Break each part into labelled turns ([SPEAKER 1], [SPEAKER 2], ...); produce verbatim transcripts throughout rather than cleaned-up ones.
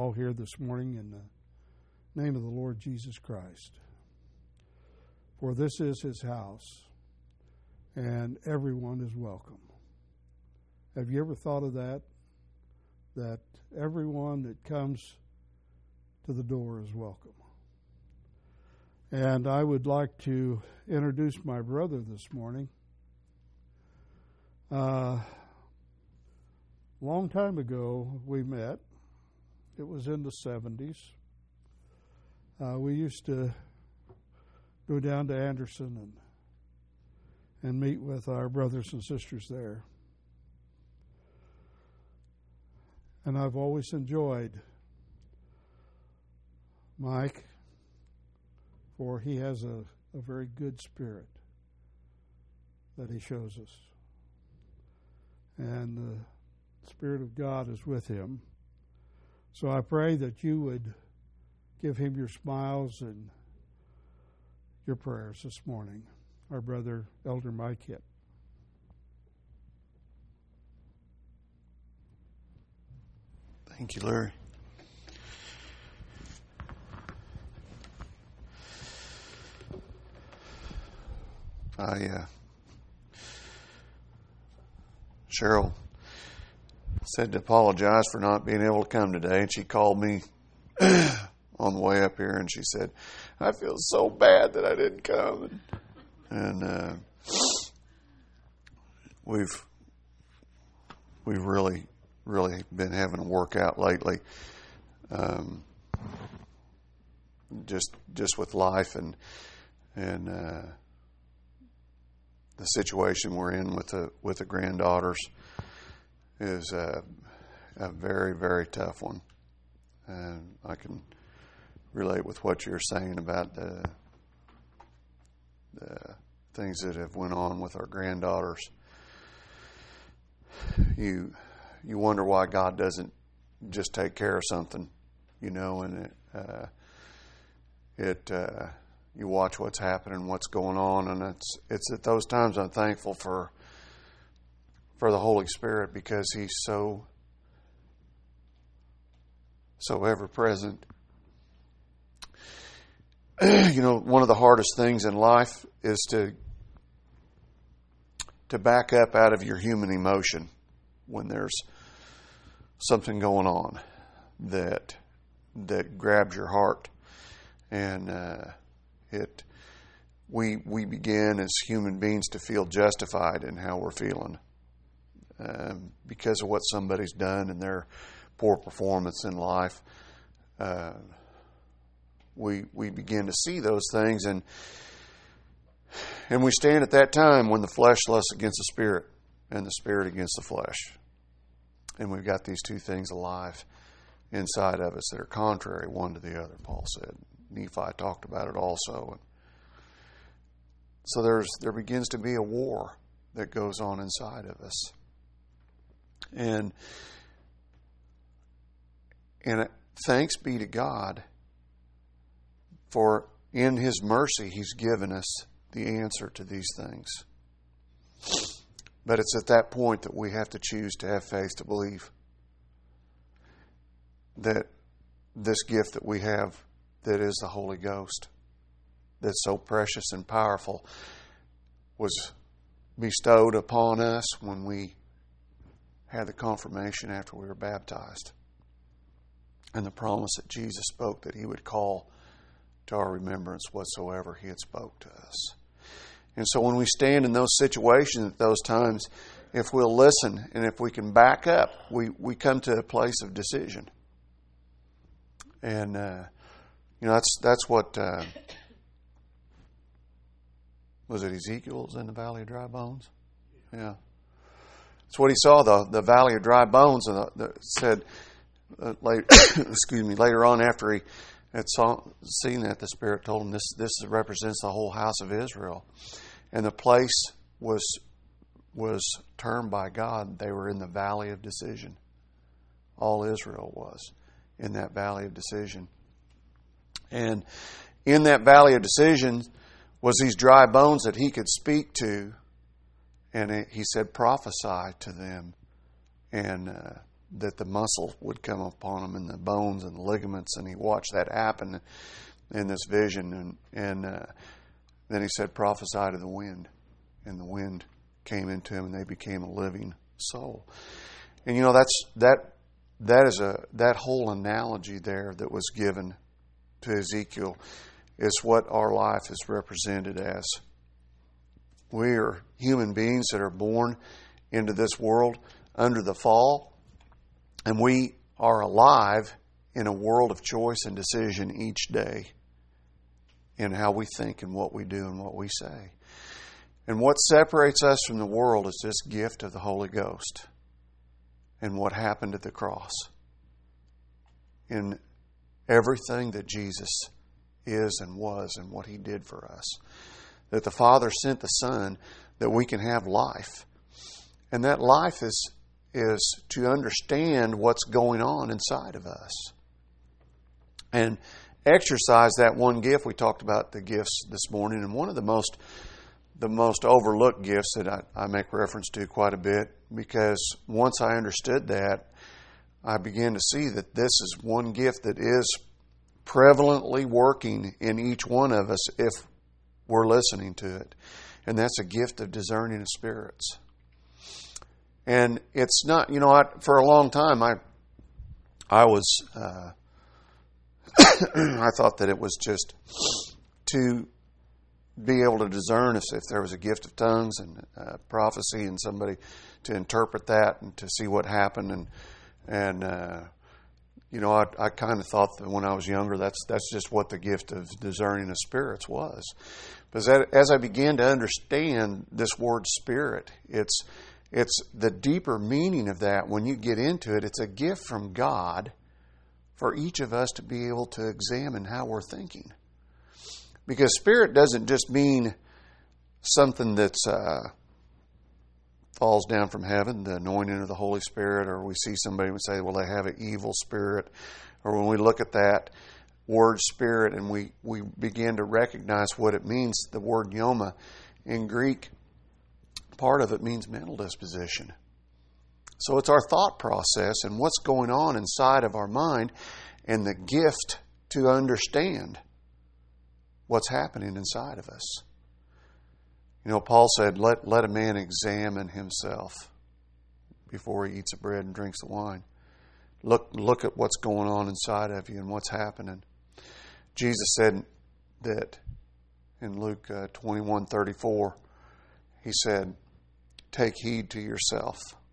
[SPEAKER 1] all here this morning in the name of the Lord Jesus Christ. For this is His house, and everyone is welcome. Have you ever thought of that? That everyone that comes to the door is welcome. And I would like to introduce my brother this morning. Uh, long time ago we met. It was in the seventies. Uh, we used to go down to Anderson and and meet with our brothers and sisters there. And I've always enjoyed Mike, for he has a, a very good spirit that he shows us. And the Spirit of God is with him. So I pray that you would give him your smiles and your prayers this morning. Our brother, Elder Mike Hitt.
[SPEAKER 2] Thank you, Larry. I, uh, Cheryl said to apologize for not being able to come today, and she called me on the way up here, and she said, I feel so bad that I didn't come. And, and uh, we've we've really, really been having a workout lately, um, just just with life and and uh, the situation we're in with the with the granddaughters is a, a very, very tough one. And I can relate with what you're saying about the, the things that have went on with our granddaughters. You you wonder why God doesn't just take care of something, you know, and it, uh, it uh, you watch what's happening, what's going on, and it's it's at those times I'm thankful for for the Holy Spirit, because He's so so ever present. You know, one of the hardest things in life is to to back up out of your human emotion when there's something going on that that grabs your heart, and uh, it we we begin as human beings to feel justified in how we're feeling um, because of what somebody's done and their poor performance in life. Uh, we we begin to see those things, and and we stand at that time when the flesh lusts against the spirit and the spirit against the flesh. And we've got these two things alive inside of us that are contrary one to the other, Paul said. Nephi talked about it also. So there's there begins to be a war that goes on inside of us. And and thanks be to God, for in His mercy He's given us the answer to these things. But it's at that point that we have to choose to have faith to believe that this gift that we have, that is the Holy Ghost, that's so precious and powerful, was bestowed upon us when we had the confirmation after we were baptized. And the promise that Jesus spoke that He would call to our remembrance whatsoever He had spoke to us. And so when we stand in those situations at those times, if we'll listen and if we can back up, we, we come to a place of decision. And, uh, you know, that's that's what, uh, was it Ezekiel's in the Valley of Dry Bones? Yeah. That's what he saw, the, the Valley of Dry Bones, and the, the, said, uh, later, excuse me, later on after he had saw, seen that, the Spirit told him this, this represents the whole house of Israel. And the place was was termed by God, they were in the Valley of Decision. All Israel was in that Valley of Decision. And in that Valley of Decision was these dry bones that he could speak to. And it, he said, prophesy to them and uh, that the muscle would come upon him and the bones and the ligaments, and he watched that happen in this vision. And, and uh, then he said, prophesy to the wind. And the wind came into him and they became a living soul. And you know, that's that that is a that whole analogy there that was given to Ezekiel is what our life is represented as. We are human beings that are born into this world under the fall, and we are alive in a world of choice and decision each day in how we think and what we do and what we say. And what separates us from the world is this gift of the Holy Ghost and what happened at the cross. In everything that Jesus is and was and what He did for us. That the Father sent the Son that we can have life. And that life is, is to understand what's going on inside of us. And exercise that one gift. We talked about the gifts this morning, and one of the most the most overlooked gifts that I, I make reference to quite a bit, because once I understood that, I began to see that this is one gift that is prevalently working in each one of us if we're listening to it. And that's a gift of discerning of spirits. And it's not, you know, I, for a long time I I was, uh, I thought that it was just to be able to discern if, if there was a gift of tongues and uh, prophecy and somebody to interpret that and to see what happened. And, and uh, you know, I, I kind of thought that when I was younger, that's that's just what the gift of discerning of spirits was. But as, as I began to understand this word spirit, it's it's the deeper meaning of that. When you get into it, it's a gift from God for each of us to be able to examine how we're thinking. Because spirit doesn't just mean something that's uh, falls down from heaven, the anointing of the Holy Spirit, or we see somebody and say, well, they have an evil spirit. Or when we look at that word spirit and we, we begin to recognize what it means, the word pneuma in Greek, part of it means mental disposition. So it's our thought process and what's going on inside of our mind and the gift to understand what's happening inside of us. You know, Paul said, let, let a man examine himself before he eats the bread and drinks the wine. Look, look at what's going on inside of you and what's happening. Jesus said that in Luke uh, twenty-one thirty-four, He said, take heed to yourself,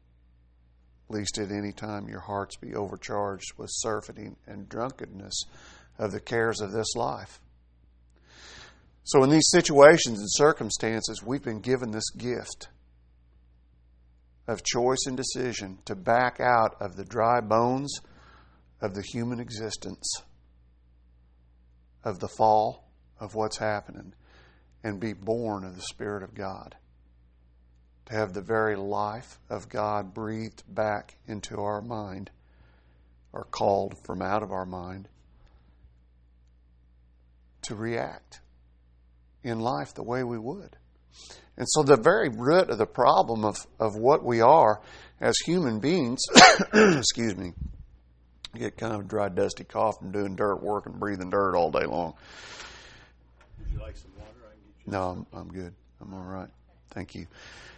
[SPEAKER 2] lest at any time your hearts be overcharged with surfeiting and drunkenness of the cares of this life. So in these situations and circumstances, we've been given this gift of choice and decision to back out of the dry bones of the human existence, of the fall, of what's happening, and be born of the Spirit of God. To have the very life of God breathed back into our mind, or called from out of our mind, to react in life the way we would. And so the very root of the problem of, of what we are as human beings, excuse me, I get kind of a dry, dusty cough from doing dirt work and breathing dirt all day long.
[SPEAKER 3] Would you like some water? I can get you
[SPEAKER 2] No, I'm, I'm good. I'm all right. Thank you.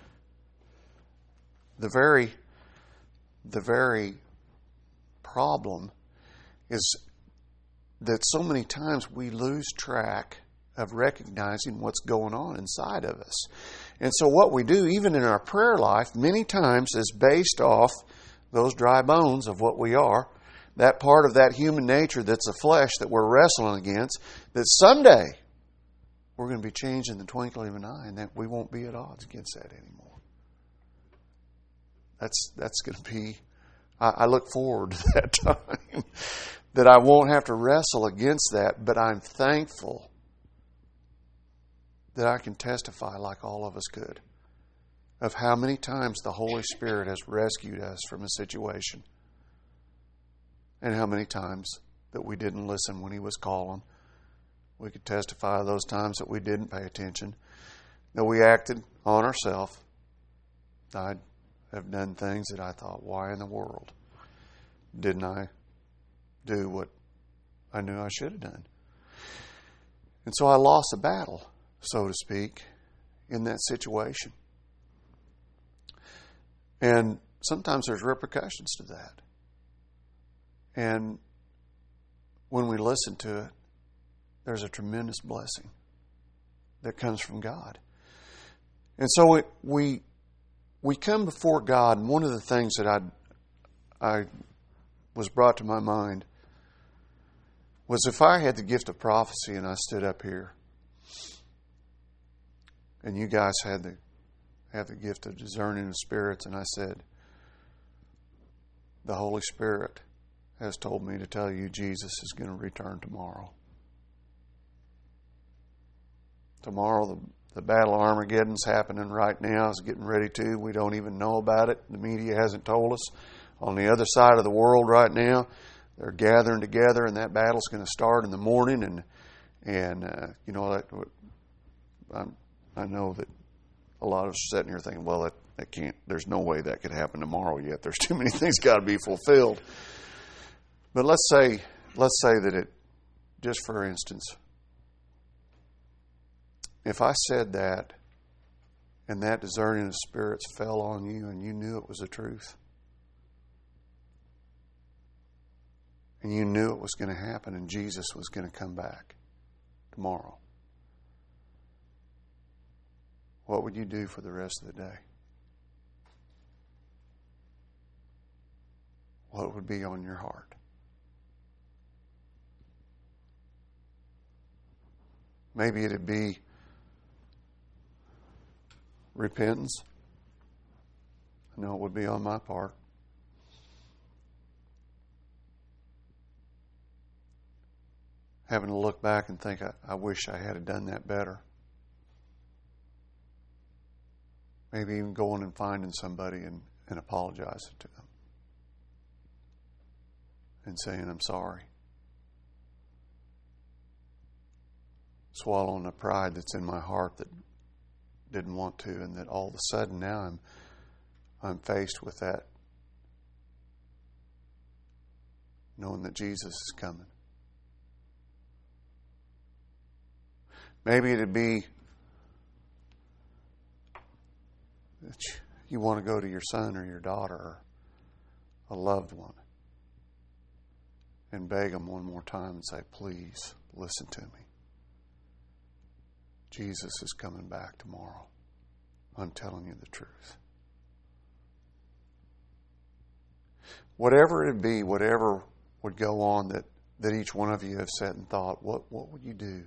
[SPEAKER 2] The very, the very problem is that so many times we lose track of recognizing what's going on inside of us. And so what we do, even in our prayer life, many times is based off those dry bones of what we are, that part of that human nature that's the flesh that we're wrestling against, that someday we're going to be changed in the twinkling of an eye, and that we won't be at odds against that anymore. That's that's going to be, I, I look forward to that time, that I won't have to wrestle against that, but I'm thankful that I can testify like all of us could of how many times the Holy Spirit has rescued us from a situation and how many times that we didn't listen when He was calling. We could testify of those times that we didn't pay attention, that we acted on ourselves. I have done things that I thought, why in the world didn't I do what I knew I should have done? And so I lost a battle, so to speak, in that situation. And sometimes there's repercussions to that. And when we listen to it, there's a tremendous blessing that comes from God. And so it, we we come before God, and one of the things that I I was brought to my mind was if I had the gift of prophecy and I stood up here, and you guys had the have the gift of discerning of spirits, and I said, the Holy Spirit has told me to tell you Jesus is going to return tomorrow. Tomorrow, the, the Battle of Armageddon's happening right now. It's getting ready to. We don't even know about it. The media hasn't told us. On the other side of the world right now, they're gathering together, and that battle's going to start in the morning. And and uh, you know, that, I'm, I know that a lot of us are sitting here thinking, well, that, that can't. There's no way that could happen tomorrow yet. There's too many things got to be fulfilled. But let's say let's say that it, just for instance, if I said that, and that discerning of spirits fell on you, and you knew it was the truth, and you knew it was going to happen, and Jesus was going to come back tomorrow, what would you do for the rest of the day? What would be on your heart? Maybe it'd be repentance. I know it would be on my part. Having to look back and think, I, I wish I had done that better. Maybe even going and finding somebody and, and apologizing to them. And saying, I'm sorry. Swallowing the pride that's in my heart that didn't want to, and that all of a sudden now I'm I'm faced with that, knowing that Jesus is coming. Maybe it'd be that you want to go to your son or your daughter or a loved one and beg them one more time and say, please listen to me. Jesus is coming back tomorrow. I'm telling you the truth. Whatever it be, whatever would go on that, that each one of you have said and thought, what, what would you do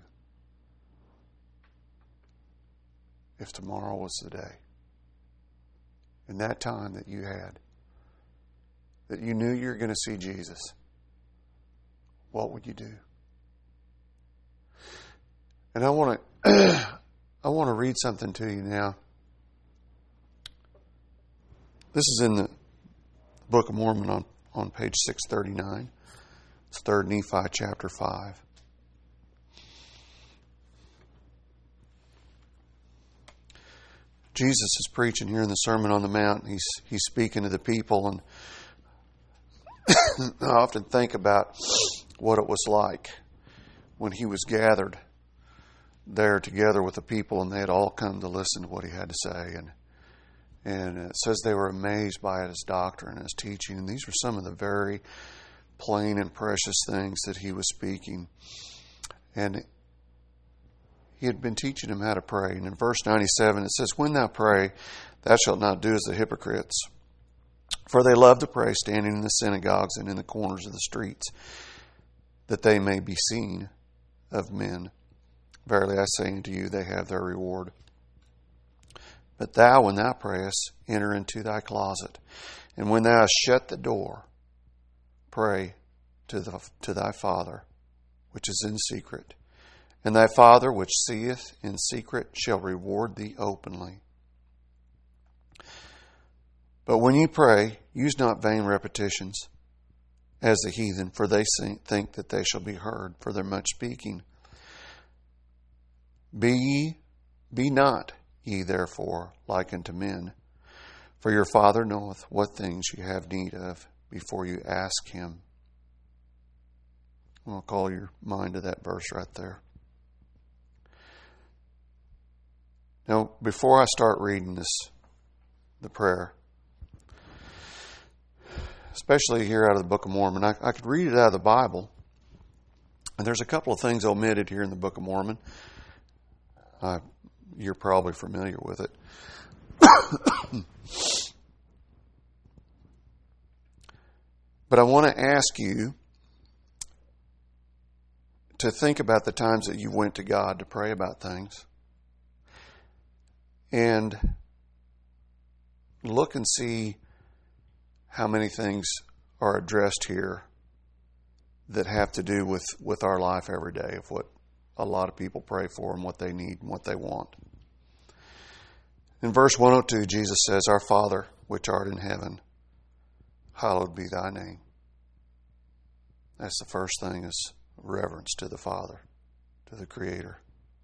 [SPEAKER 2] if tomorrow was the day? In that time that you had, that you knew you were going to see Jesus, what would you do? And I want to I want to read something to you now. This is in the Book of Mormon on, on page six thirty-nine. It's third Nephi chapter five. Jesus is preaching here in the Sermon on the Mount. He's he's speaking to the people, and I often think about what it was like when he was gathered there together with the people, and they had all come to listen to what he had to say. And and it says they were amazed by his doctrine and his teaching. And these were some of the very plain and precious things that he was speaking. And he had been teaching them how to pray. And in verse ninety-seven it says, when thou pray, thou shalt not do as the hypocrites, for they love to pray standing in the synagogues and in the corners of the streets, that they may be seen of men. Verily I say unto you, they have their reward. But thou, when thou prayest, enter into thy closet, and when thou hast shut the door, pray to the to thy Father, which is in secret. And thy Father, which seeth in secret, shall reward thee openly. But when you pray, use not vain repetitions, as the heathen, for they think that they shall be heard for their much speaking. Be ye, be not ye therefore like unto men, for your Father knoweth what things ye have need of before you ask Him. I'll call your mind to that verse right there. Now, before I start reading this, the prayer, especially here out of the Book of Mormon, I, I could read it out of the Bible, and there's a couple of things omitted here in the Book of Mormon. Uh, you're probably familiar with it. But I want to ask you to think about the times that you went to God to pray about things. And look and see how many things are addressed here that have to do with, with our life every day, of what a lot of people pray for and what they need and what they want. In verse one oh two, Jesus says, Our Father, which art in heaven, hallowed be thy name. That's the first thing, is reverence to the Father, to the Creator.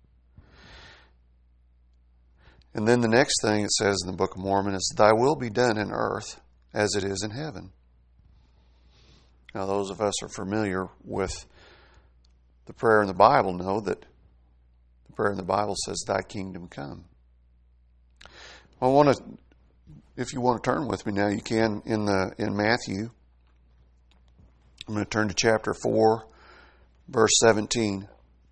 [SPEAKER 2] And then the next thing it says in the Book of Mormon is, Thy will be done in earth as it is in heaven. Now, those of us who are familiar with the prayer in the Bible know that the prayer in the Bible says, Thy kingdom come. I want to, if you want to turn with me now, you can in the in Matthew. I'm going to turn to chapter four, verse seventeen.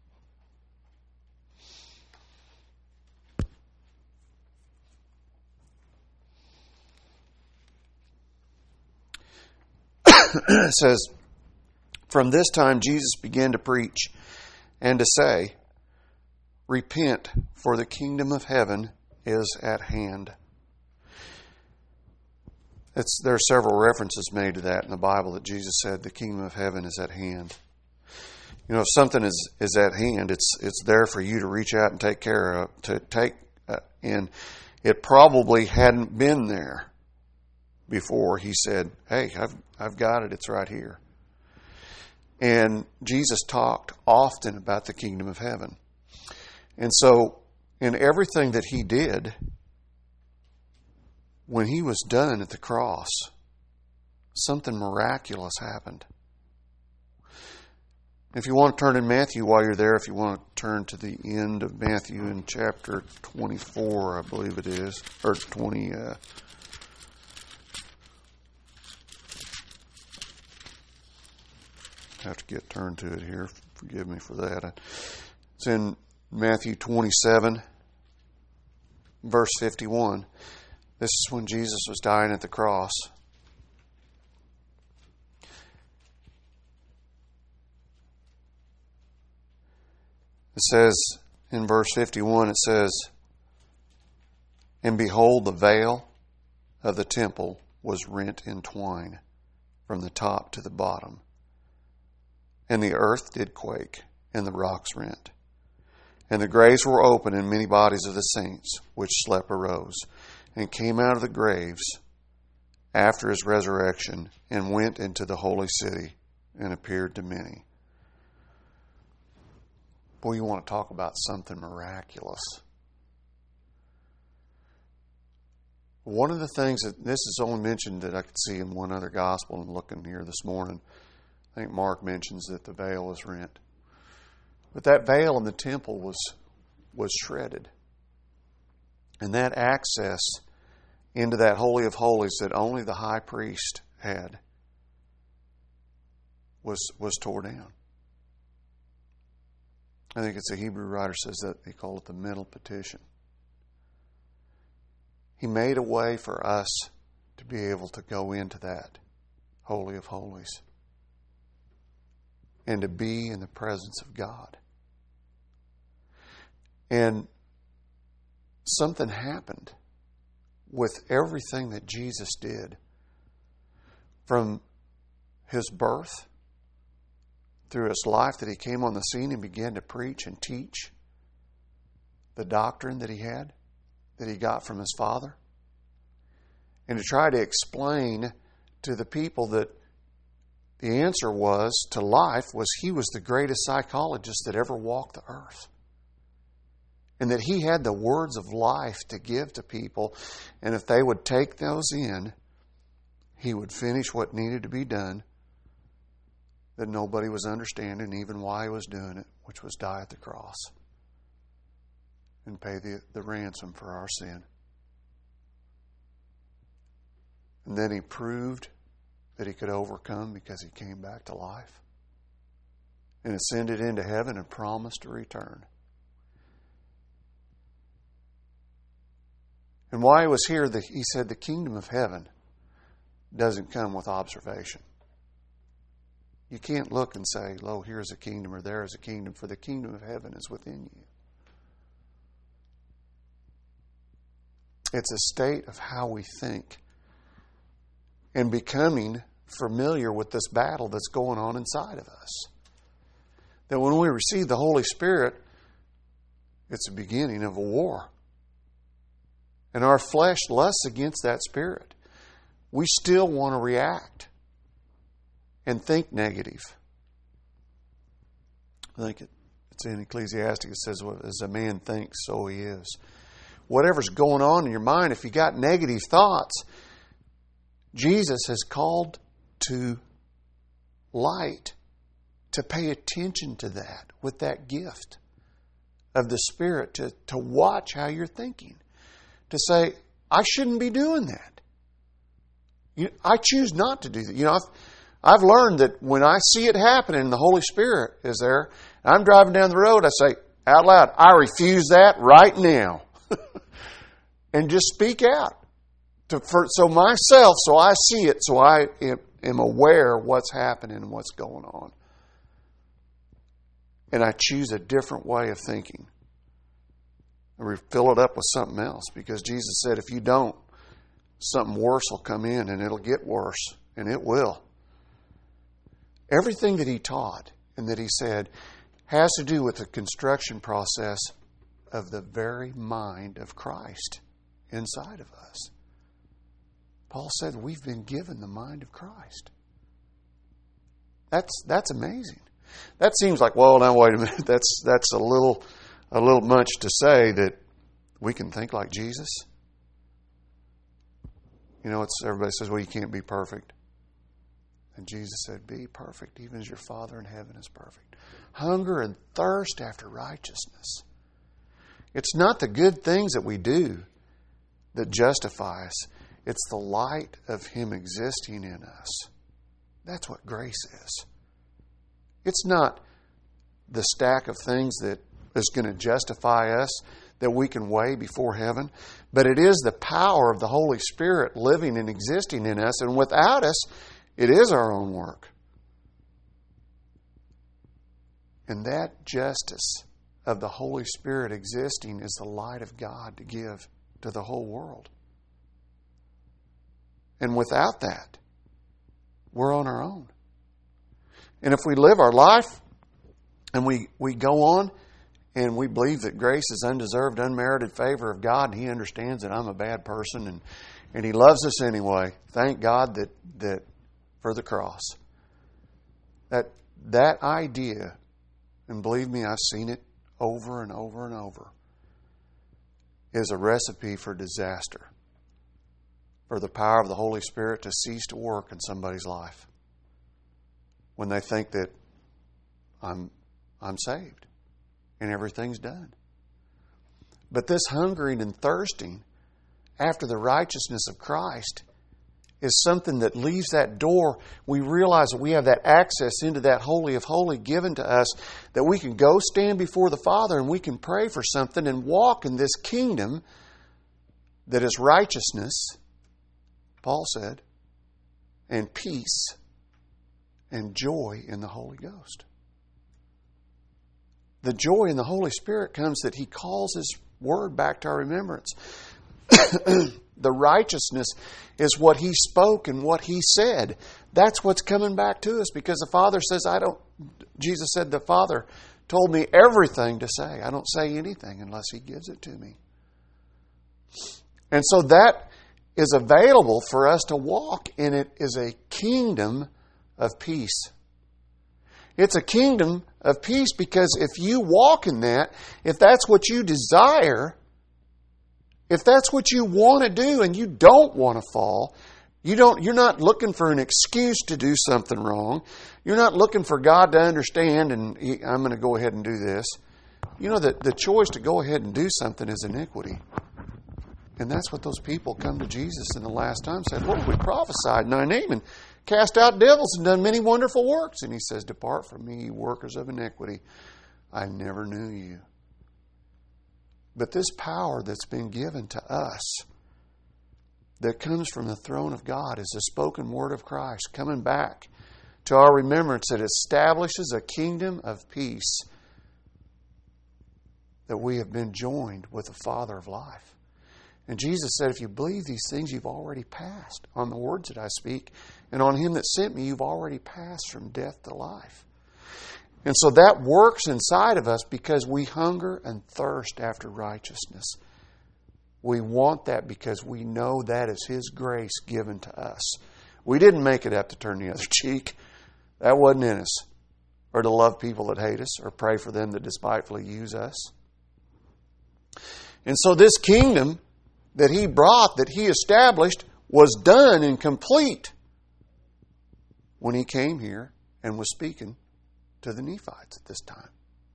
[SPEAKER 2] It says, From this time Jesus began to preach and to say, Repent, for the kingdom of heaven is at hand. It's, there are several references made to that in the Bible, that Jesus said the kingdom of heaven is at hand. You know, if something is, is at hand, it's it's there for you to reach out and take care of, to take, uh, and it probably hadn't been there before He said, Hey, I've I've got it, it's right here. And Jesus talked often about the kingdom of heaven. And so, in everything that He did, when He was done at the cross, something miraculous happened. If you want to turn in Matthew while you're there, if you want to turn to the end of Matthew in chapter twenty-four, I believe it is, or twenty. Uh, I have to get turned to it here. Forgive me for that. It's in Matthew twenty-seven, verse fifty-one. This is when Jesus was dying at the cross. It says in verse fifty-one, it says, And behold, the veil of the temple was rent in twine from the top to the bottom. And the earth did quake, and the rocks rent. And the graves were open, and many bodies of the saints which slept arose, and came out of the graves after His resurrection, and went into the holy city, and appeared to many. Boy, you want to talk about something miraculous. One of the things that, this is only mentioned that I could see in one other gospel, and looking here this morning, I think Mark mentions that the veil is rent. But that veil in the temple was was shredded. And that access into that Holy of Holies that only the high priest had was was tore down. I think it's a Hebrew writer says that they call it the middle petition. He made a way for us to be able to go into that Holy of Holies and to be in the presence of God. And something happened with everything that Jesus did, from His birth, through His life that He came on the scene and began to preach and teach the doctrine that He had, that He got from His Father, and to try to explain to the people that the answer was to life was He was the greatest psychologist that ever walked the earth. And that He had the words of life to give to people. And if they would take those in, He would finish what needed to be done, that nobody was understanding even why He was doing it, which was die at the cross and pay the, the ransom for our sin. And then He proved that He could overcome because He came back to life and ascended into heaven and promised to return. And while He was here, the, He said the kingdom of heaven doesn't come with observation. You can't look and say, lo, here's a kingdom or there is a kingdom, for the kingdom of heaven is within you. It's a state of how we think and becoming familiar with this battle that's going on inside of us. That when we receive the Holy Spirit, it's the beginning of a war. And our flesh lusts against that Spirit. We still want to react and think negative. I think it, it's in Ecclesiastes. It says, well, as a man thinks, so he is. Whatever's going on in your mind, if you got negative thoughts, Jesus has called to light, to pay attention to that with that gift of the Spirit, to, to watch how you're thinking. To say, I shouldn't be doing that. You, I choose not to do that. You know, I've, I've learned that when I see it happening and the Holy Spirit is there, and I'm driving down the road, I say out loud, I refuse that right now. And just speak out. To, for, so myself, so I see it, so I am, am aware of what's happening and what's going on. And I choose a different way of thinking. And we fill it up with something else. Because Jesus said, if you don't, something worse will come in and it'll get worse. And it will. Everything that He taught and that He said has to do with the construction process of the very mind of Christ inside of us. Paul said we've been given the mind of Christ. That's that's amazing. That seems like, well, now wait a minute. That's that's a little a little much to say that we can think like Jesus. You know, it's everybody says, well, you can't be perfect. And Jesus said, be perfect, even as your Father in heaven is perfect. Hunger and thirst after righteousness. It's not the good things that we do that justify us. It's the light of Him existing in us. That's what grace is. It's not the stack of things that is going to justify us that we can weigh before heaven, but it is the power of the Holy Spirit living and existing in us, and without us, it is our own work. And that justice of the Holy Spirit existing is the light of God to give to the whole world. And without that, we're on our own. And if we live our life and we, we go on and we believe that grace is undeserved, unmerited favor of God, and He understands that I'm a bad person and, and He loves us anyway, thank God that, that for the cross. That, that idea, and believe me, I've seen it over and over and over, is a recipe for disaster. For the power of the Holy Spirit to cease to work in somebody's life when they think that I'm I'm saved and everything's done. But this hungering and thirsting after the righteousness of Christ is something that leaves that door. We realize that we have that access into that Holy of Holies given to us, that we can go stand before the Father and we can pray for something and walk in this kingdom that is righteousness, Paul said, and peace and joy in the Holy Ghost. The joy in the Holy Spirit comes that He calls His Word back to our remembrance. The righteousness is what He spoke and what He said. That's what's coming back to us, because the Father says, I don't, Jesus said, the Father told me everything to say. I don't say anything unless He gives it to me. And so that is available for us to walk in. It is a kingdom of peace. It's a kingdom of peace because if you walk in that, if that's what you desire, if that's what you want to do and you don't want to fall, You don't, you're not looking for an excuse to do something wrong. You're not looking for God to understand and he, I'm going to go ahead and do this. You know that the choice to go ahead and do something is iniquity. And that's what those people come to Jesus in the last time said, Lord, we prophesied in thy name and cast out devils and done many wonderful works. And he says, depart from me, you workers of iniquity. I never knew you. But this power that's been given to us that comes from the throne of God is the spoken word of Christ coming back to our remembrance that establishes a kingdom of peace, that we have been joined with the Father of life. And Jesus said, if you believe these things, you've already passed on the words that I speak. And on Him that sent me, you've already passed from death to life. And so that works inside of us because we hunger and thirst after righteousness. We want that because we know that is His grace given to us. We didn't make it up to turn the other cheek. That wasn't in us. Or to love people that hate us or pray for them that despitefully use us. And so this kingdom that He brought, that He established, was done and complete when He came here and was speaking to the Nephites at this time.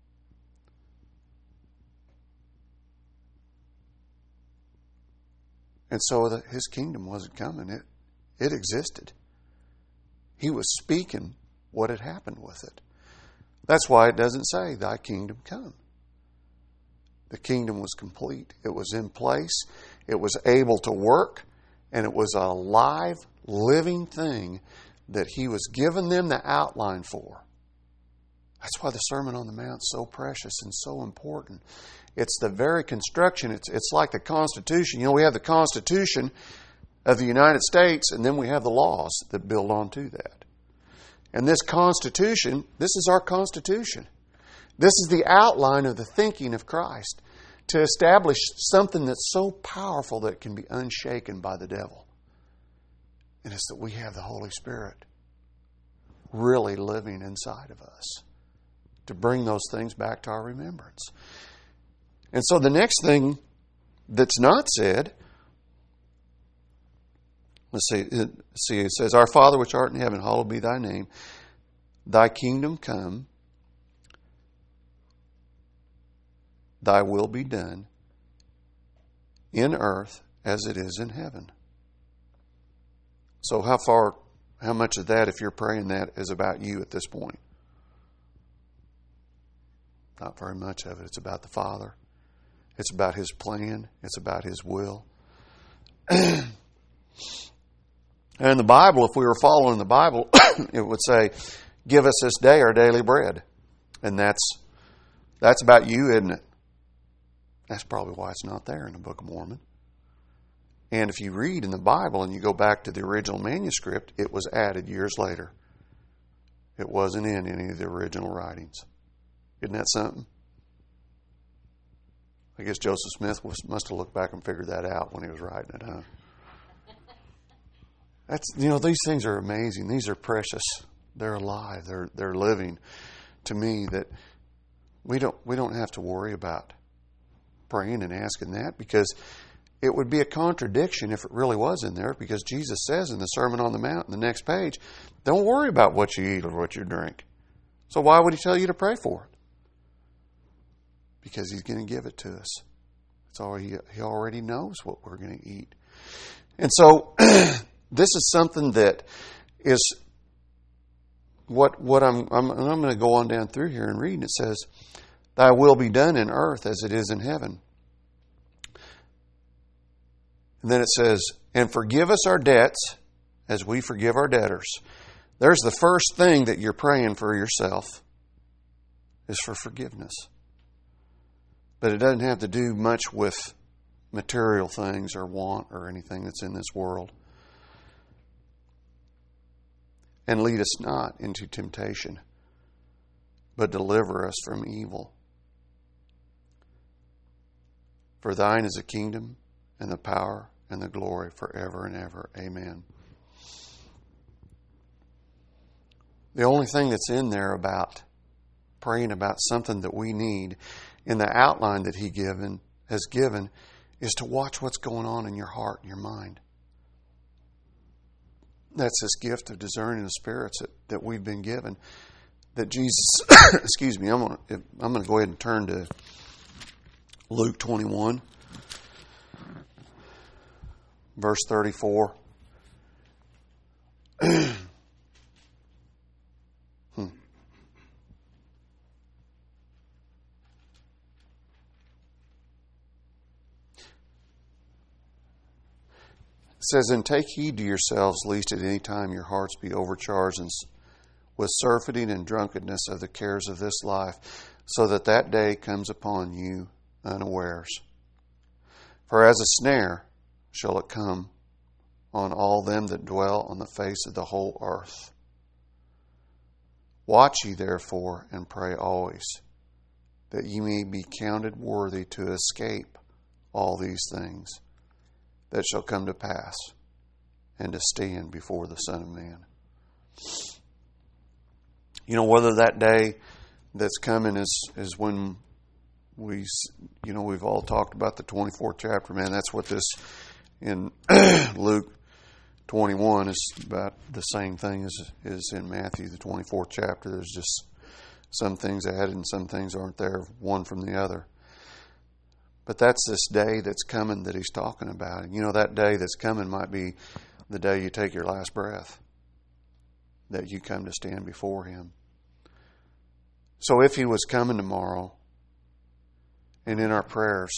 [SPEAKER 2] And so the, His kingdom wasn't coming. It, it existed. He was speaking what had happened with it. That's why it doesn't say, thy kingdom come. The kingdom was complete. It was in place. It was able to work. And it was a live, living thing that He was giving them the outline for. That's why the Sermon on the Mount is so precious and so important. It's the very construction. It's, it's like the Constitution. You know, we have the Constitution of the United States, and then we have the laws that build onto that. And this Constitution, this is our Constitution. This is the outline of the thinking of Christ to establish something that's so powerful that it can be unshaken by the devil. And it's that we have the Holy Spirit really living inside of us to bring those things back to our remembrance. And so the next thing that's not said, let's see, it, see, it says, Our Father which art in heaven, hallowed be thy name. Thy kingdom come. Thy will be done in earth as it is in heaven. So how far, how much of that, if you're praying that, is about you at this point? Not very much of it. It's about the Father. It's about His plan. It's about His will. And in the Bible, if we were following the Bible, it would say, give us this day our daily bread. And that's that's about you, isn't it? That's probably why it's not there in the Book of Mormon. And if you read in the Bible and you go back to the original manuscript, it was added years later. It wasn't in any of the original writings. Isn't that something? I guess Joseph Smith was, must have looked back and figured that out when he was writing it, huh? That's, you know, these things are amazing. These are precious. They're alive. They're they're living. To me, that we don't we don't have to worry about praying and asking that, because it would be a contradiction if it really was in there, because Jesus says in the Sermon on the Mount, in the next page, don't worry about what you eat or what you drink. So why would He tell you to pray for it? Because He's going to give it to us. It's already, He already knows what we're going to eat. And so this is something that is what what I'm I'm, I'm going to go on down through here and read. And it says, Thy will be done in earth as it is in heaven. And then it says, and forgive us our debts as we forgive our debtors. There's the first thing that you're praying for yourself, is for forgiveness. But it doesn't have to do much with material things or want or anything that's in this world. And lead us not into temptation, but deliver us from evil. For thine is the kingdom and the power and the glory forever and ever. Amen. The only thing that's in there about praying about something that we need in the outline that He given has given is to watch what's going on in your heart and your mind. That's this gift of discerning the spirits that, that we've been given. That Jesus, excuse me, I'm going to I'm going to go ahead and turn to Luke twenty-one, verse thirty-four. hmm. It says, "And take heed to yourselves, lest at any time your hearts be overcharged with surfeiting and drunkenness of the cares of this life, so that that day comes upon you unawares. For as a snare shall it come on all them that dwell on the face of the whole earth. Watch ye therefore, and pray always, that ye may be counted worthy to escape all these things that shall come to pass, and to stand before the Son of Man." You know, whether that day that's coming is, is when we, you know, we've all talked about the twenty-fourth chapter, man. That's what this in Luke twenty-one is about, the same thing as is in Matthew, the twenty-fourth chapter. There's just some things added and some things aren't there, one from the other. But that's this day that's coming that he's talking about. And you know, that day that's coming might be the day you take your last breath, that you come to stand before him. So if he was coming tomorrow, and in our prayers,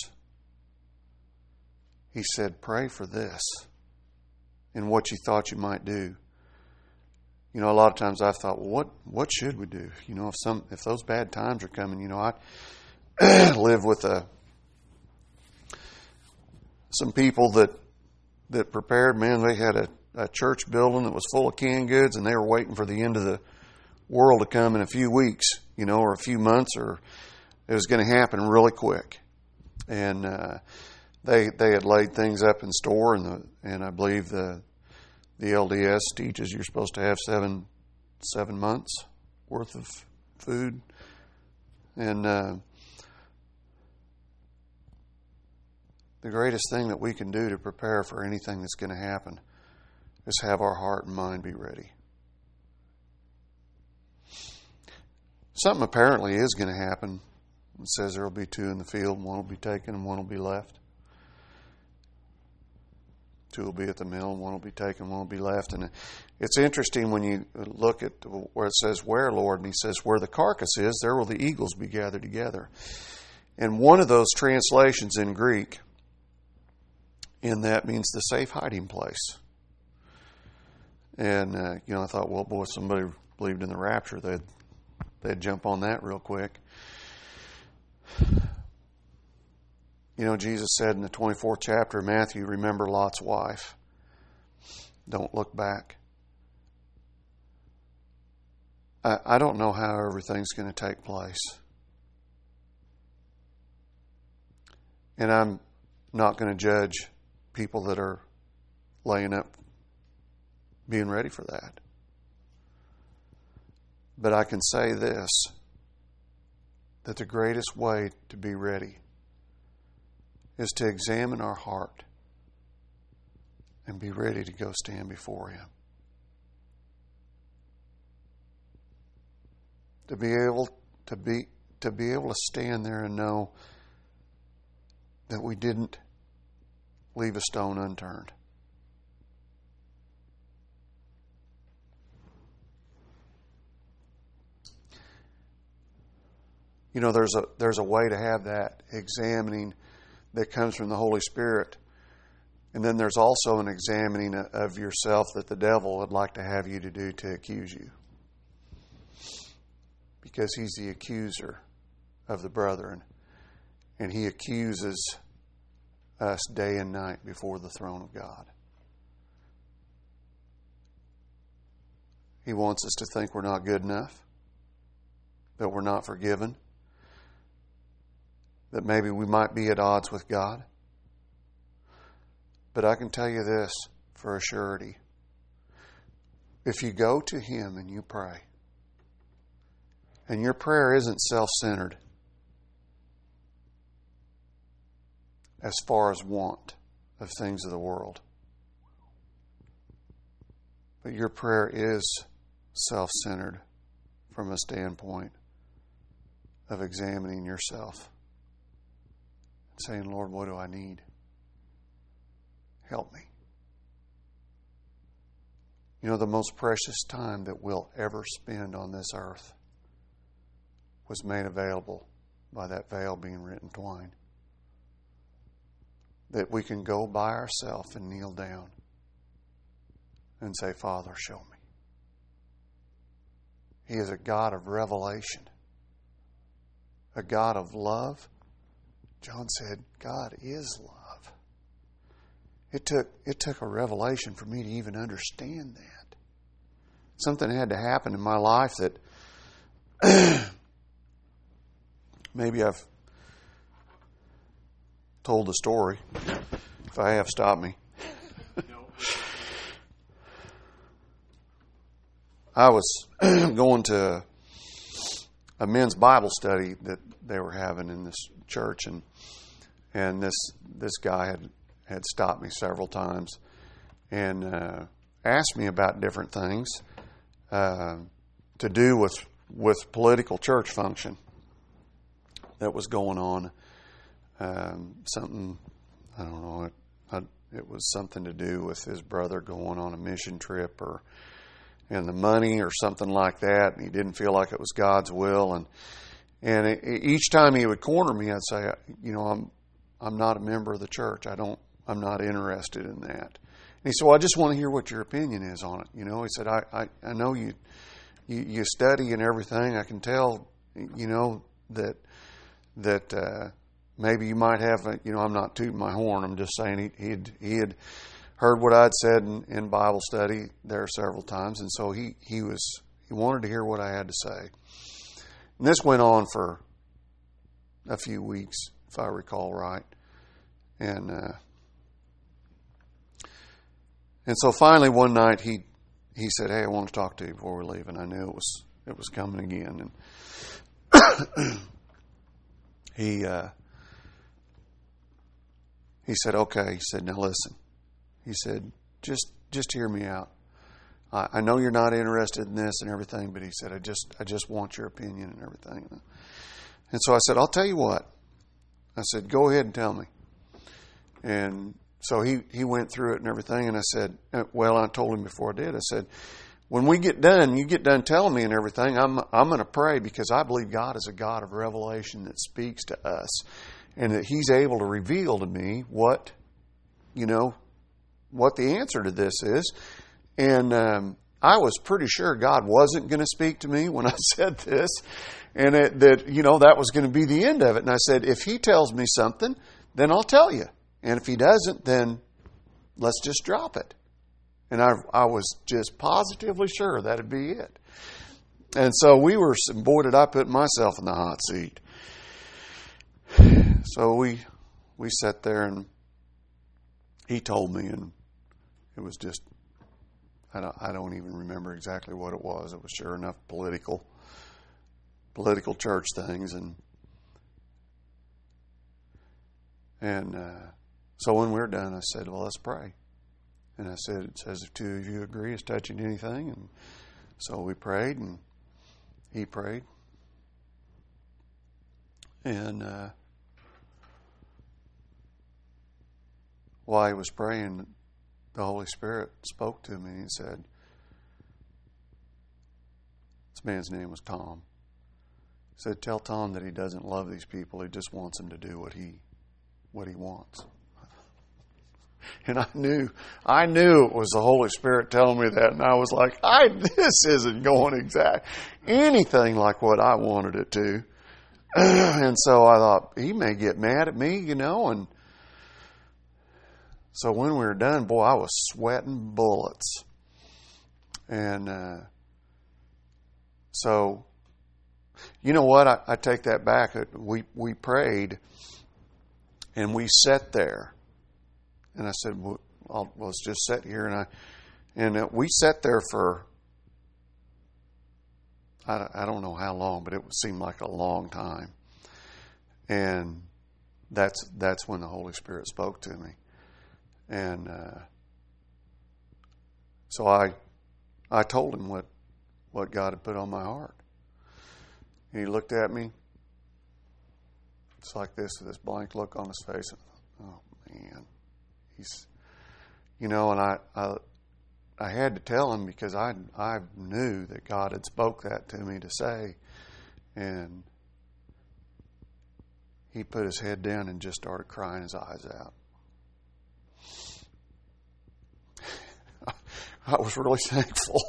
[SPEAKER 2] he said, pray for this and what you thought you might do. You know, a lot of times I've thought, well, what what should we do? You know, if some if those bad times are coming, you know, I live with a some people that that prepared, man, they had a, a church building that was full of canned goods, and they were waiting for the end of the world to come in a few weeks, you know, or a few months, or it was going to happen really quick. And uh, they they had laid things up in store, and the and I believe the the L D S teaches you're supposed to have seven seven months worth of food, and uh, the greatest thing that we can do to prepare for anything that's going to happen is have our heart and mind be ready. Something apparently is going to happen. It says there will be two in the field, one will be taken and one will be left. Two will be at the mill, and one will be taken, one will be left. And it's interesting when you look at where it says, "Where, Lord?" And he says, "Where the carcass is, there will the eagles be gathered together." And one of those translations in Greek, in that, means the safe hiding place. And, uh, you know, I thought, well, boy, if somebody believed in the rapture, they'd, they'd jump on that real quick. You know, Jesus said in the twenty-fourth chapter of Matthew, remember Lot's wife. Don't look back. I, I don't know how everything's going to take place. And I'm not going to judge people that are laying up being ready for that. But I can say this, that the greatest way to be ready is to examine our heart and be ready to go stand before him. To be able to be to be able to stand there and know that we didn't leave a stone unturned. You know, there's a there's a way to have that examining that comes from the Holy Spirit. And then there's also an examining of yourself that the devil would like to have you to do to accuse you. Because he's the accuser of the brethren. And he accuses us day and night before the throne of God. He wants us to think we're not good enough, that we're not forgiven, that maybe we might be at odds with God. But I can tell you this for a surety. If you go to him and you pray, and your prayer isn't self-centered as far as want of things of the world, But your prayer is self-centered from a standpoint of examining yourself and saying, Lord, what do I need? Help me. You know, the most precious time that we'll ever spend on this earth was made available by that veil being rent in twine. That we can go by ourselves and kneel down and say, Father, show me. He is a God of revelation, a God of love. John said, God is love. It took, it took a revelation for me to even understand that. Something had to happen in my life that maybe I've told the story. If I have, stop me. I was going to a men's Bible study that they were having in this church, and and this this guy had, had stopped me several times and uh, asked me about different things uh, to do with with political church function that was going on. Um, something, I don't know, it, I, it was something to do with his brother going on a mission trip or and the money or something like that, and he didn't feel like it was God's will. And and it, each time he would corner me, I'd say, you know, I'm I'm not a member of the church. I don't, I'm not interested in that. And he said, well, I just want to hear what your opinion is on it. You know, he said, I, I, I know you, you you study and everything. I can tell, you know, that that uh, maybe you might have, a, you know, I'm not tooting my horn. I'm just saying he he'd, he had heard what I'd said in, in Bible study there several times, and so he, he was he wanted to hear what I had to say. And this went on for a few weeks, if I recall right. And uh, and so finally one night he he said, "Hey, I want to talk to you before we leave." And I knew it was it was coming again. And he uh, he said, "Okay." He said, "Now listen." He said, just just hear me out. I, I know you're not interested in this and everything, but he said, I just I just want your opinion and everything. And so I said, I'll tell you what. I said, go ahead and tell me. And so he, he went through it and everything, and I said, well, I told him before I did, I said, when we get done, you get done telling me and everything, I'm I'm going to pray, because I believe God is a God of revelation that speaks to us, and that He's able to reveal to me what, you know, what the answer to this is. And um, I was pretty sure God wasn't going to speak to me when I said this, and it, that, you know, that was going to be the end of it. And I said, if He tells me something, then I'll tell you. And if He doesn't, then let's just drop it. And I, I was just positively sure that'd be it. And so we were, boy, did I put myself in the hot seat. So we we sat there, and he told me, and it was just, I don't, I don't even remember exactly what it was. It was sure enough political, political church things. And and uh, so when we were done, I said, well, let's pray. And I said, it says, if two of you agree as touching anything. And so we prayed, and he prayed. And uh, while he was praying, the Holy Spirit spoke to me, and He said, this man's name was Tom. He said, tell Tom that he doesn't love these people. He just wants them to do what he what he wants. And I knew, I knew it was the Holy Spirit telling me that, and I was like, I this isn't going exact anything like what I wanted it to. And so I thought, he may get mad at me, you know, and so when we were done, boy, I was sweating bullets. And uh, so, you know what? I, I take that back. We we prayed, and we sat there. And I said, well, I'll, let's just sit here. And I and uh, we sat there for, I, I don't know how long, but it seemed like a long time. And that's that's when the Holy Spirit spoke to me. And uh, so I I told him what, what God had put on my heart. He looked at me. It's like this, with this blank look on his face. Oh, man. He's, you know, and I, I, I had to tell him because I, I knew that God had spoke that to me to say. And he put his head down and just started crying his eyes out. I was really thankful.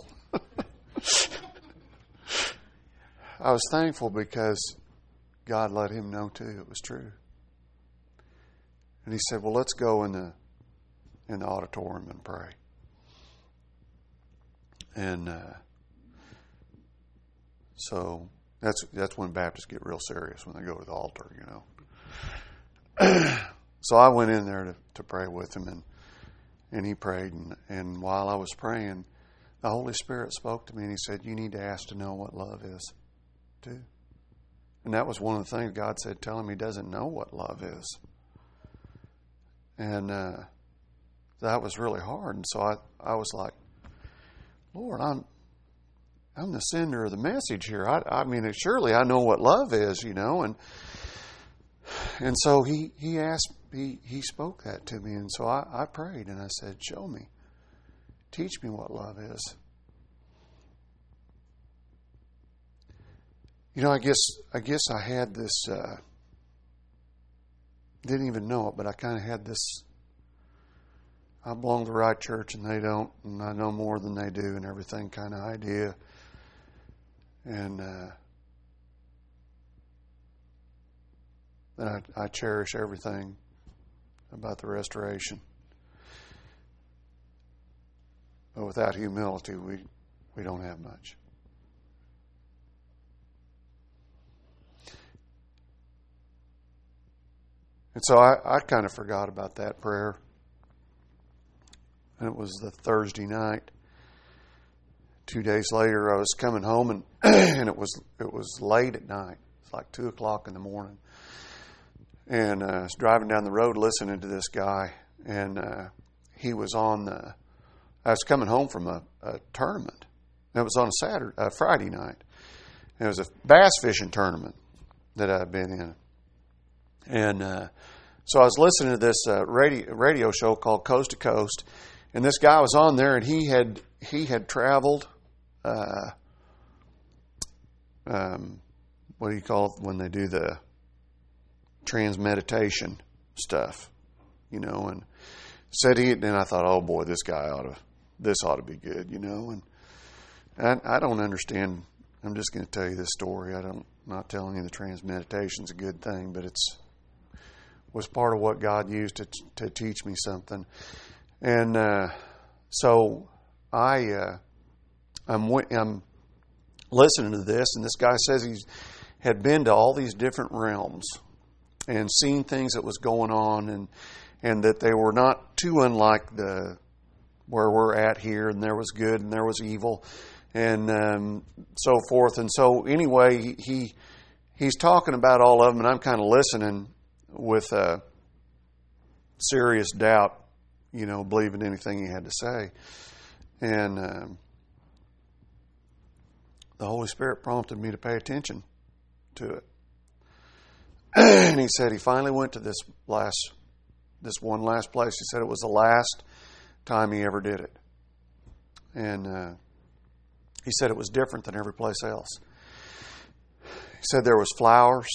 [SPEAKER 2] I was thankful because God let him know too it was true. And he said, well, let's go in the in the auditorium and pray. And uh, so that's that's when Baptists get real serious, when they go to the altar, you know. So I went in there to, to pray with him, and and he prayed. And, and while I was praying, the Holy Spirit spoke to me, and he said, you need to ask to know what love is too. And that was one of the things God said, tell him he doesn't know what love is. And uh, that was really hard. And so I, I was like, Lord, I'm I'm the sender of the message here. I, I mean, surely I know what love is, you know. And and so he, he asked, he, he spoke that to me. And so I, I prayed and I said, show me. Teach me what love is. You know, I guess I guess I had this, uh, didn't even know it, but I kind of had this, I belong to the right church and they don't, and I know more than they do and everything kind of idea. And uh, then I, I cherish everything about the restoration. But without humility, we, we don't have much. And so I, I kind of forgot about that prayer. And it was the Thursday night. Two days later, I was coming home, and and it was it was late at night. It's like two o'clock in the morning. And uh, I was driving down the road listening to this guy, and uh, he was on the. I was coming home from a, a tournament. And it was on a Saturday, a Friday night. And it was a bass fishing tournament that I'd been in. And uh, so I was listening to this uh, radio radio show called Coast to Coast, and this guy was on there, and he had he had traveled. Uh, um, what do you call it when they do the transmeditation stuff? You know, and said he. And I thought, oh boy, this guy ought to. This ought to be good, you know. And I, I don't understand. I'm just going to tell you this story. I don't. I'm not telling you the transmeditation's a good thing, but it's. Was part of what God used to to teach me something, and uh, so I uh, I'm I'm listening to this, and this guy says he had been to all these different realms and seen things that was going on, and and that they were not too unlike the where we're at here, and there was good and there was evil, and um, so forth. And so anyway, he, he he's talking about all of them, and I'm kind of listening with a serious doubt, you know, believing anything he had to say. And um, the Holy Spirit prompted me to pay attention to it. And he said he finally went to this last, this one last place. He said it was the last time he ever did it. And uh, he said it was different than every place else. He said there was flowers,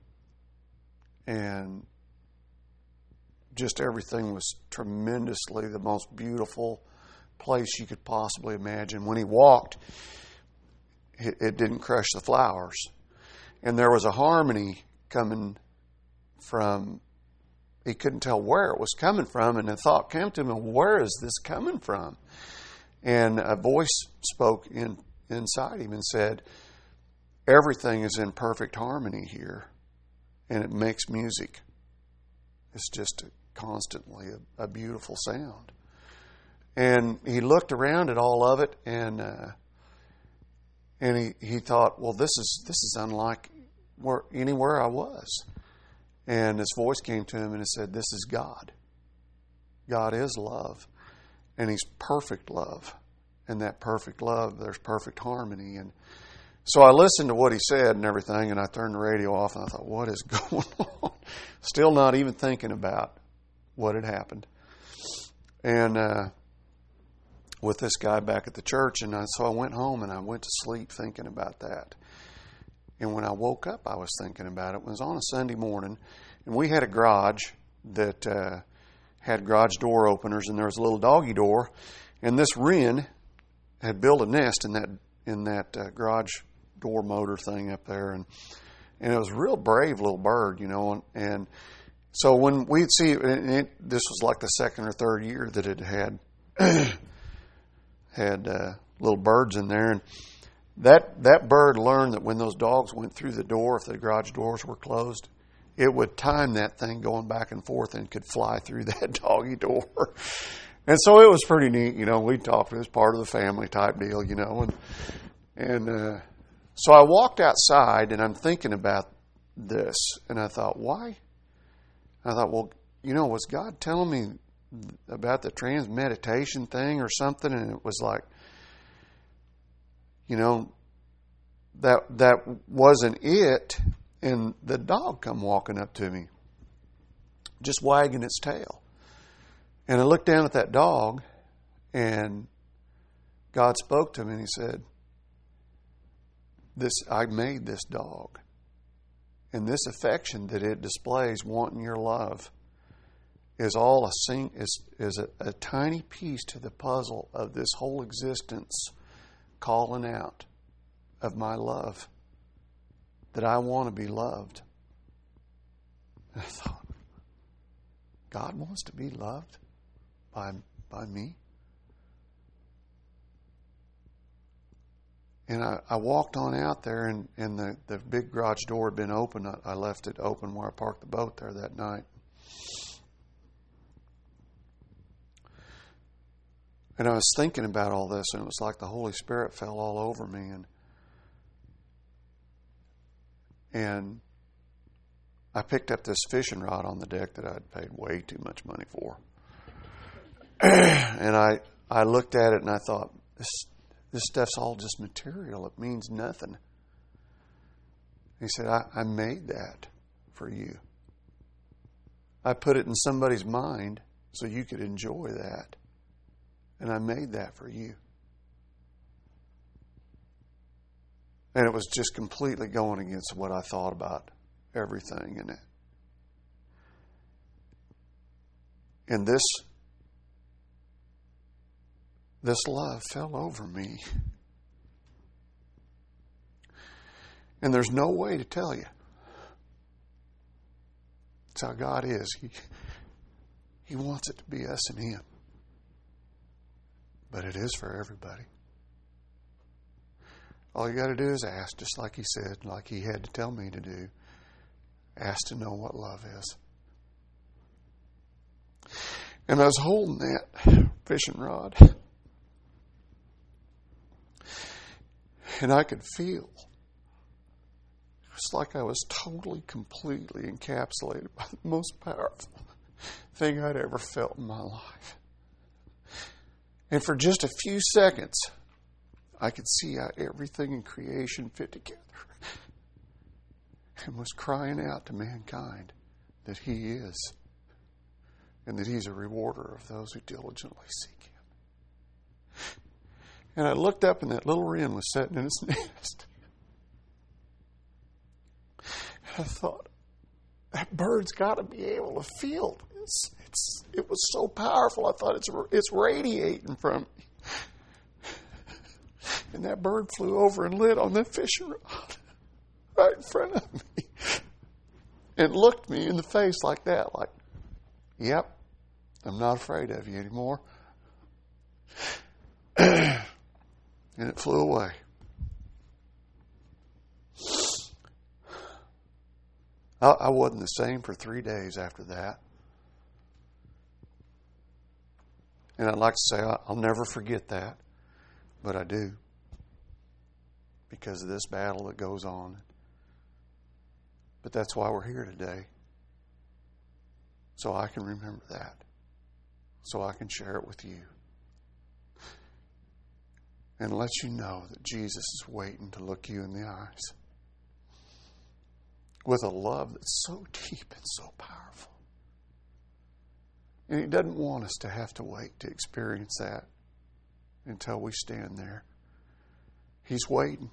[SPEAKER 2] and just everything was tremendously the most beautiful place you could possibly imagine. When he walked, it, it didn't crush the flowers. And there was a harmony coming from, he couldn't tell where it was coming from, and the thought came to him, where is this coming from? And a voice spoke in, inside him and said, everything is in perfect harmony here. And it makes music. It's just a, constantly a, a beautiful sound. And he looked around at all of it, and uh, and he, he thought, well, this is this is unlike where, anywhere I was. And this voice came to him and it said, this is God. God is love, and He's perfect love, in that perfect love, there's perfect harmony. And so I listened to what he said and everything, and I turned the radio off, and I thought, what is going on? Still not even thinking about what had happened. And uh, with this guy back at the church, and I, so I went home, and I went to sleep thinking about that. And when I woke up, I was thinking about it. It was on a Sunday morning, and we had a garage that uh, had garage door openers, and there was a little doggy door, and this wren had built a nest in that in that uh, garage door motor thing up there, and and it was a real brave little bird, you know, and, and so when we'd see it, it, this was like the second or third year that it had had uh, little birds in there, and that that bird learned that when those dogs went through the door, if the garage doors were closed, it would time that thing going back and forth and could fly through that doggy door. And so it was pretty neat, you know. We talked, it was part of the family type deal, you know, and and uh, so I walked outside, and I'm thinking about this, and I thought, why? I thought, well, you know, was God telling me about the trans meditation thing or something? And it was like, you know, that that wasn't it. And the dog come walking up to me, just wagging its tail. And I looked down at that dog, and God spoke to me, and He said, "This I made this dog, and this affection that it displays, wanting your love, is all a sing is is a, a tiny piece to the puzzle of this whole existence, calling out of my love, that I want to be loved." And I thought, God wants to be loved by by me. And I, I walked on out there, and, and the, the big garage door had been open. I, I left it open where I parked the boat there that night. And I was thinking about all this, and it was like the Holy Spirit fell all over me. And and I picked up this fishing rod on the deck that I'd paid way too much money for. And I, I looked at it, and I thought, this this stuff's all just material. It means nothing. He said, I, I made that for you. I put it in somebody's mind so you could enjoy that. And I made that for you. And it was just completely going against what I thought about everything in it. And this, this love fell over me. And there's no way to tell you. It's how God is. He, he wants it to be us and Him. But it is for everybody. All you got to do is ask, just like He said, like He had to tell me to do. Ask to know what love is. And I was holding that fishing rod, and I could feel. It was like I was totally, completely encapsulated by the most powerful thing I'd ever felt in my life. And for just a few seconds, I could see how everything in creation fit together and was crying out to mankind that He is, and that He's a rewarder of those who diligently seek Him. And I looked up, and that little wren was sitting in its nest. And I thought, that bird's got to be able to feel this. It's, it was so powerful. I thought, it's it's radiating from me. And that bird flew over and lit on that fishing rod right in front of me. And looked me in the face like that, like, yep, I'm not afraid of you anymore. And it flew away. I, I wasn't the same for three days after that. And I'd like to say I'll never forget that, but I do. Because of this battle that goes on. But that's why we're here today. So I can remember that. So I can share it with you. and lets you know that Jesus is waiting to look you in the eyes with a love that's so deep and so powerful. And He doesn't want us to have to wait to experience that until we stand there. He's waiting.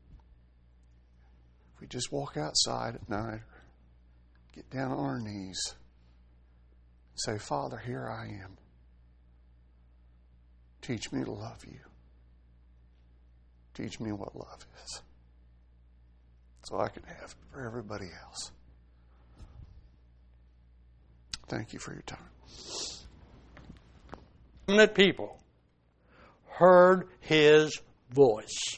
[SPEAKER 2] If we just walk outside at night, get down on our knees, and say, Father, here I am. Teach me to love you. Teach me what love is, so I can have it for everybody else. Thank you for your time.
[SPEAKER 4] That people heard His voice.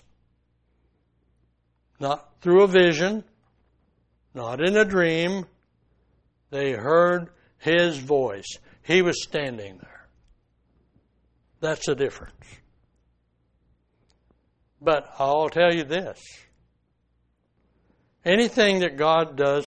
[SPEAKER 4] Not through a vision, not in a dream. They heard His voice. He was standing there. That's the difference. But I'll tell you this. Anything that God does